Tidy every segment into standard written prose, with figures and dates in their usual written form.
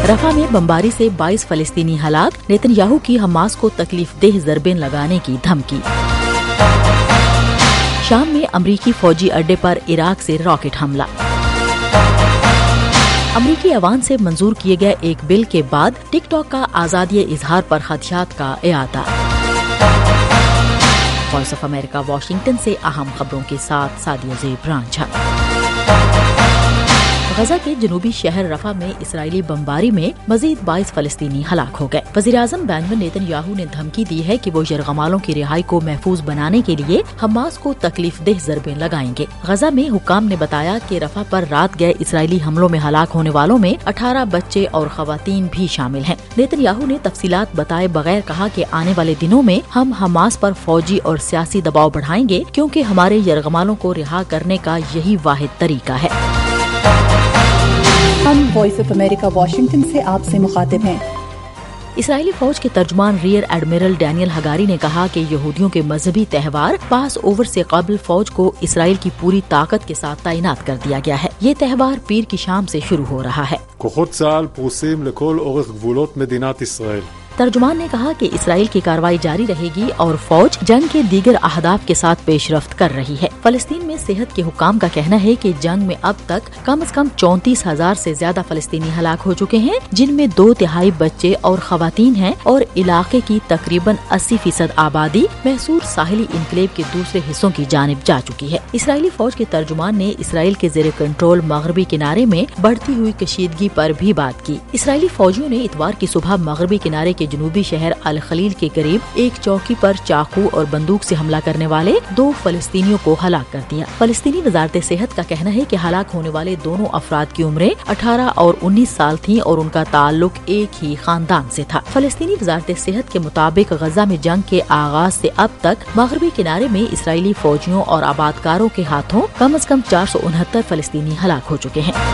रफा में बमबारी से 22 फलस्तीनी हलाक, नेतन्याहू की हमास को तकलीफ देह ज़रबें लगाने की धमकी। शाम में अमरीकी फौजी अड्डे पर इराक से रॉकेट हमला। अमरीकी ऐवान से मंजूर किए गए एक बिल के बाद टिक टॉक का आज़ादी इजहार पर खदशात का इआदा। वॉइस ऑफ अमेरिका वाशिंगटन से अहम खबरों के साथ सादिया ज़ेब रांझा। गजा के जनूबी शहर रफा में इसराइली बमबारी में मजीद 22 फलस्तीनी हलाक हो गए। वज़ीर-ए-आज़म बेंजामिन नेतन्याहू ने धमकी दी है कि वो यरगमालों की रिहाई को महफूज बनाने के लिए हमास को तकलीफ देह ज़रबें लगाएंगे। गजा में हुक्काम ने बताया कि रफा पर रात गए इसराइली हमलों में हलाक होने वालों में 18 बच्चे और खवातीन भी शामिल हैं। नेतन्याहू ने तफसीलात बताए बगैर कहा कि आने वाले दिनों में हम हमास पर फौजी और सियासी दबाव बढ़ाएंगे, क्योंकि हमारे यरगमालों को रिहा करने का यही वाहिद तरीका है। हम वॉइस ऑफ अमेरिका वाशिंगटन से आपसे मुखातिब हैं। इसराइली फौज के तर्जुमान रियर एडमिरल डैनियल हगारी ने कहा कि यहूदियों के मजहबी त्यौहार पास ओवर से कबल फौज को इसराइल की पूरी ताकत के साथ तैनात कर दिया गया है। ये त्यौहार पीर की शाम से शुरू हो रहा है। כוחות צה"ל פרוסים לכל אורך גבולות מדינת ישראל। तर्जुमान ने कहा कि इसराइल की कार्रवाई जारी रहेगी और फौज जंग के दीगर अहदाफ के साथ पेशरफ्त कर रही है। फलस्तीन में सेहत के हुक्काम का कहना है कि जंग में अब तक कम से कम 34,000 से ज्यादा फलस्तीनी हलाक हो चुके हैं, जिनमें 2/3 बच्चे और खवातीन हैं और इलाके की तकरीबन 80% आबादी महसूर साहिली इनकलेव के दूसरे हिस्सों की जानिब जा चुकी है। इसराइली फौज के तर्जुमान ने इसराइल के जेर कंट्रोल मगरबी किनारे में बढ़ती हुई कशीदगी पर भी बात की। इसराइली फौजियों ने इतवार की सुबह मगरबी किनारे के जनूबी शहर अल खलील के करीब एक चौकी पर चाकू और बंदूक से हमला करने वाले 2 फलस्तीनियों को हलाक कर दिया। फलस्तीनी वजारत सेहत का कहना है कि हलाक होने वाले दोनों अफराद की उम्रें 18 और 19 साल थीं और उनका ताल्लुक एक ही खानदान से था। फलस्तीनी वजारत सेहत के मुताबिक गजा में जंग के आगाज से अब तक मगरबी किनारे में इसराइली फौजियों और आबादकारों के हाथों कम से कम 469 फलस्तीनी हलाक हो चुके हैं।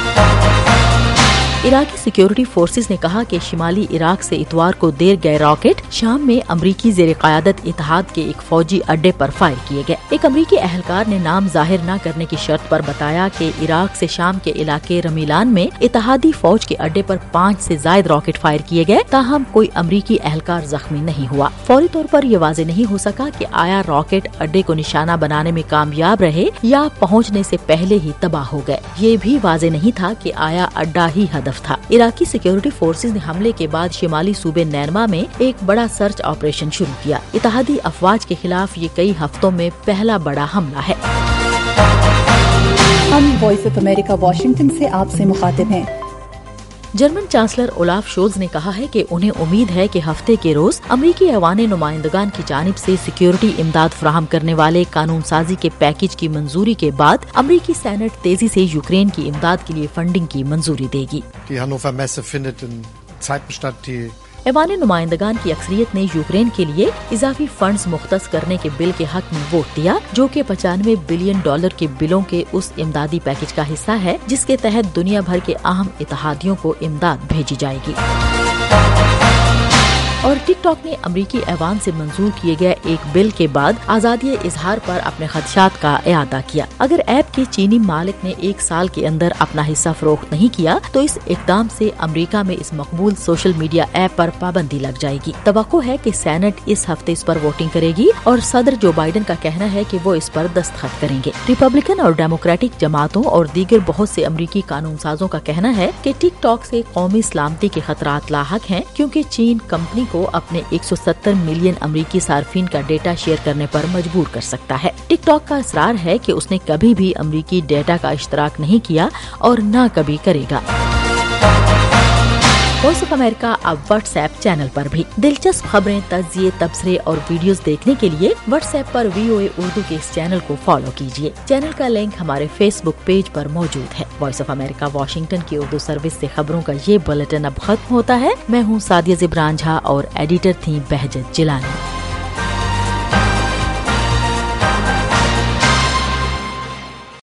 इराकी सिक्योरिटी फोर्सेस ने कहा कि शिमाली इराक से इतवार को देर गए रॉकेट शाम में अमरीकी जेर क़यादत इत्तेहाद के एक फौजी अड्डे पर फायर किए गए। एक अमरीकी अहलकार ने नाम जाहिर न करने की शर्त पर बताया कि इराक से शाम के इलाके रमीलान में इत्तेहादी फौज के अड्डे पर 5 से ज्यादा रॉकेट फायर किए गए, ताहम कोई अमरीकी अहलकार जख्मी नहीं हुआ। फौरी तौर पर यह वाज़ेह नहीं हो सका कि आया रॉकेट अड्डे को निशाना बनाने में कामयाब रहे या पहुँचने से पहले ही तबाह हो गए। ये भी वाज़ेह नहीं था कि आया अड्डा ही हदफ था। इराकी सिक्योरिटी फोर्सेस ने हमले के बाद शिमाली सूबे नैनमा में एक बड़ा सर्च ऑपरेशन शुरू किया। इत्तेहादी अफवाज के खिलाफ ये कई हफ्तों में पहला बड़ा हमला है। हम वॉइस ऑफ अमेरिका वाशिंगटन से आपसे मुखातिब हैं। जर्मन चांसलर ओलाफ शोल्ज ने कहा है कि उन्हें उम्मीद है कि हफ्ते के रोज अमरीकी ऐवान नुमाइंदगान की जानिब से सिक्योरिटी इमदाद फराहम करने वाले कानून साजी के पैकेज की मंजूरी के बाद अमरीकी सेनेट तेजी से यूक्रेन की इमदाद के लिए फंडिंग की मंजूरी देगी। ऐवान नुमाइंदगान की अक्सरियत ने यूक्रेन के लिए इजाफी फंड्स मुख्तस करने के बिल के हक में वोट दिया, जो कि $95 बिलियन के बिलों के उस इमदादी पैकेज का हिस्सा है जिसके तहत दुनिया भर के अहम इत्तेहादियों को इमदाद भेजी जाएगी। और टिकटॉक ने अमरीकी ऐवान से मंजूर किए गए एक बिल के बाद आज़ादी इजहार पर अपने खदशात का इआदा किया। अगर ऐप के चीनी मालिक ने 1 साल के अंदर अपना हिस्सा फरोख्त नहीं किया तो इस इकदाम से अमरीका में इस मकबूल सोशल मीडिया ऐप पर पाबंदी लग जाएगी। तवक्को है कि सेनेट इस हफ्ते इस पर वोटिंग करेगी और सदर जो बाइडन का कहना है कि वो इस पर दस्तखत करेंगे। रिपब्लिकन और डेमोक्रेटिक जमातों और दीगर बहुत से अमरीकी कानून साजों का कहना है कि टिकटॉक से कौमी सलामती के खतरात लाहक हैं, क्योंकि चीन कंपनी को अपने 170 मिलियन अमरीकी सार्फिन का डेटा शेयर करने पर मजबूर कर सकता है। टिकटॉक का इसरार है कि उसने कभी भी अमरीकी डेटा का इश्तराक नहीं किया और न कभी करेगा। वॉइस ऑफ अमेरिका अब व्हाट्सएप चैनल पर भी दिलचस्प खबरें, तज्जिए, तबसरे और वीडियोस देखने के लिए व्हाट्सएप पर VOA उर्दू के इस चैनल को फॉलो कीजिए। चैनल का लिंक हमारे फेसबुक पेज पर मौजूद है। वॉइस ऑफ अमेरिका वाशिंगटन की उर्दू सर्विस से खबरों का ये बुलेटिन अब खत्म होता है। मैं हूँ सादिया ज़ेब रांझा और एडिटर थी बहजत जिलानी।